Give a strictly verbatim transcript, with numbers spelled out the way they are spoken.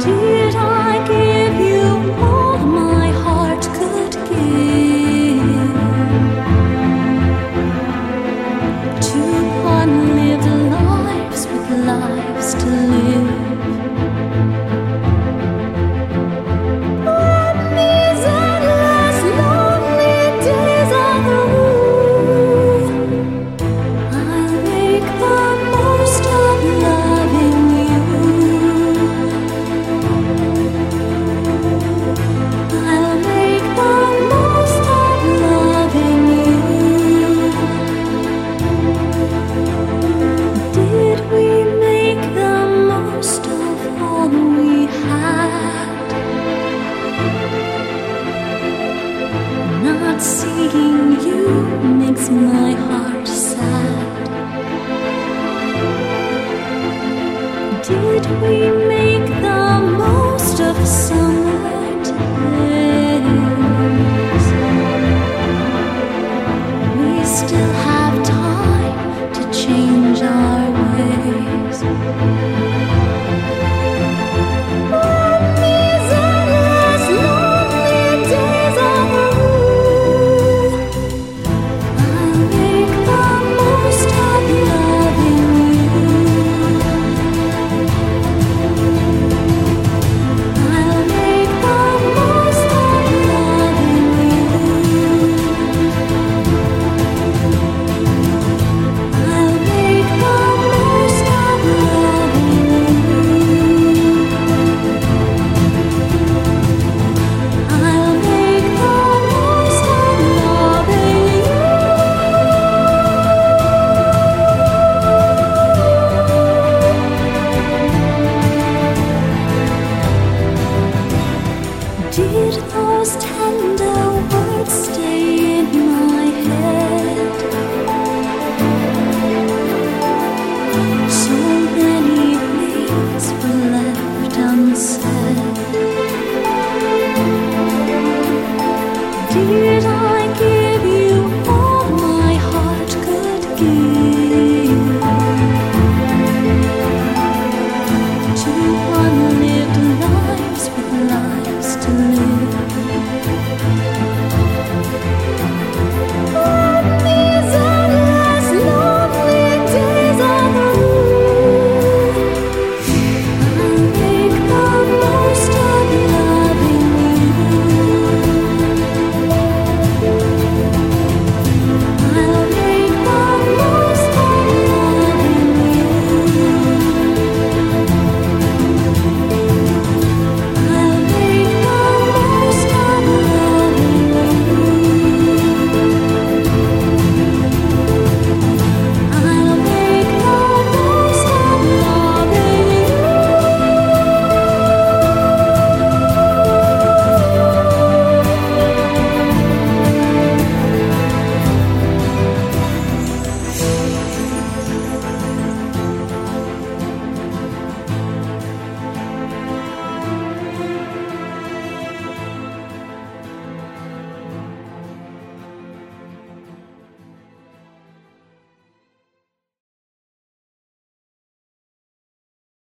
Did I give you all my heart could give? Two unlived lives with lives to live. When these endless lonely days are through, I'll make the most of loving you. I'll make the most of loving you. Did we make the most of all we had? Not seeing you makes my heart sad. Did we make the most of summer days? We still have time to change our ways. When these endless lonely days are through, I'll make the most of loving you. I'll make the most of loving you. I'll make the most of loving you. I'll make the most of loving you. Did those